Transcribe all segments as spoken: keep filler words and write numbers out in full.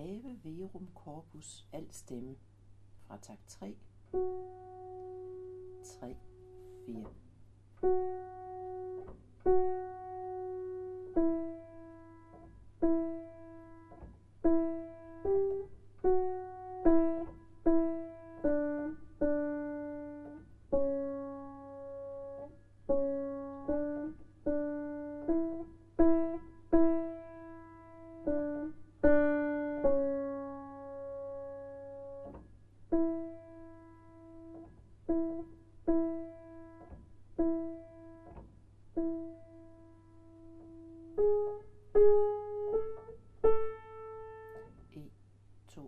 Breve verum corpus alt stemme fra takt tre, tre, fire. to.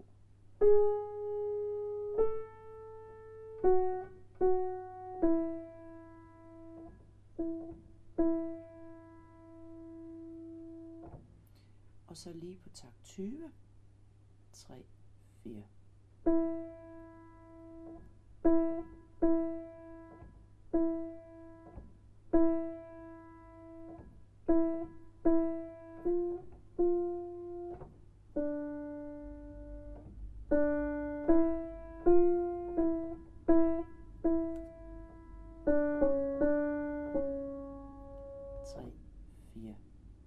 Og så lige på takt tyve, tre, fire. tre, fire.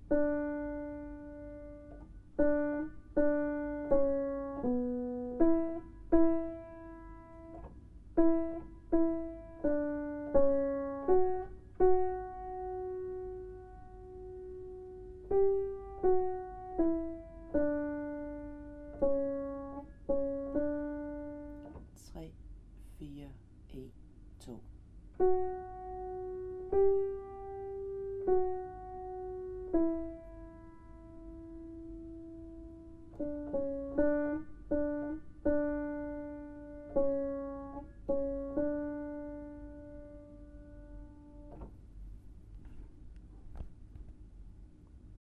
tre, fire, en, to. Thank you.